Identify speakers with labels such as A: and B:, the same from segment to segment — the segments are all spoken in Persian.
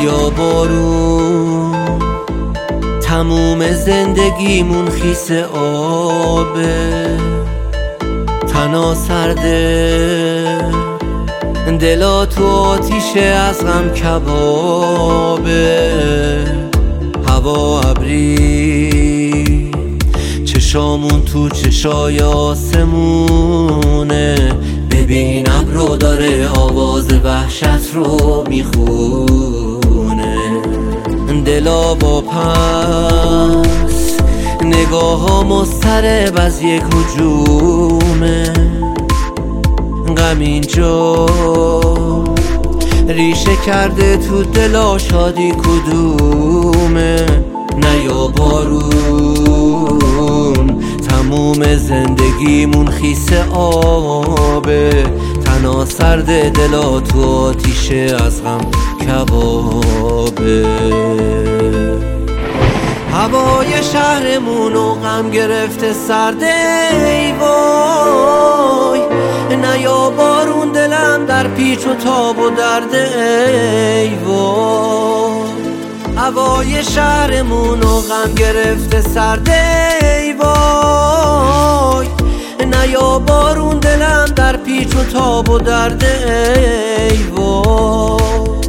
A: نیا بارون تموم زندگیمون خیس آبه، تنا سرده دلا تو آتیشه از غم کبابه، هوا ابری چشامون تو چشای آسمونه، ببین ابرو داره آواز وحشت رو میخونه، دلا با پس نگاه ها مضطرب از یک هجومه، غم اینجا ریشه کرده تو دلا شادی کدومه، نیا بارون تموم زندگیمون خیس آبه، تنا سرد دلا تو آتیشه از غم کبابه، هوای شهرمونو غم گرفته سرده ای وای، نیا بارون دلم در پیچ و تاب و درده ای وای، هوای شهرمونو غم گرفته سرده ای وای، نیا بارون دلم در پیچ و تاب و درده ای وای.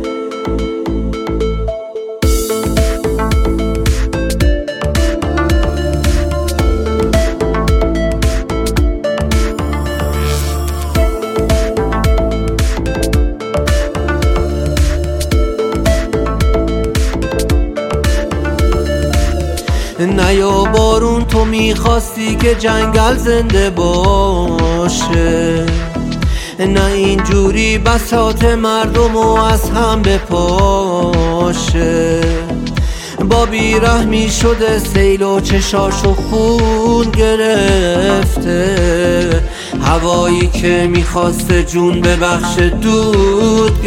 A: نیا بارون تو میخواستی که جنگل زنده باشه، نه اینجوری بساط مردمو از هم بپاشه، با بیرحمی شده سیل و چشاشو خون گرفته، هوایی که میخواسته جون ببخشه دود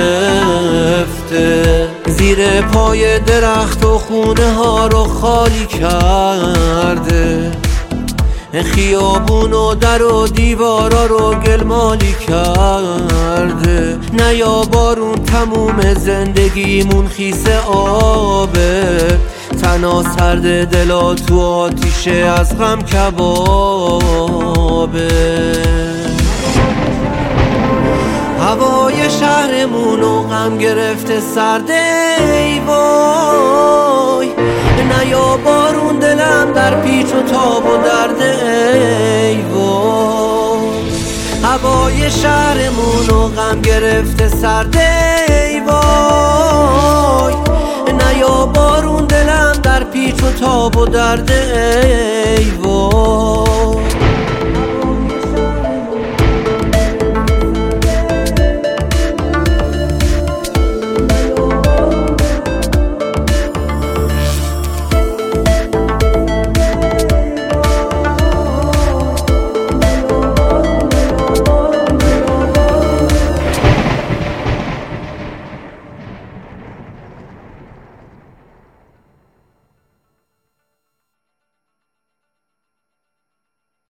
A: گرفته، زیر پای درخت و خونه ها رو خالی کرده، خیابون و در و دیوارا رو گلمالی کرده، نیا بارون تموم زندگیمون خیس آبه، تنا سرد دلا تو آتیشه از غم کبابه، هوای شهرمونو غم گرفته سرده ای وای، نیا بارون دلم در پیچ و تاب و درده ای وای، هوای شهرمونو غم گرفته سرده ای وای، نیا بارون دلم در پیچ و تاب و درده ای وای.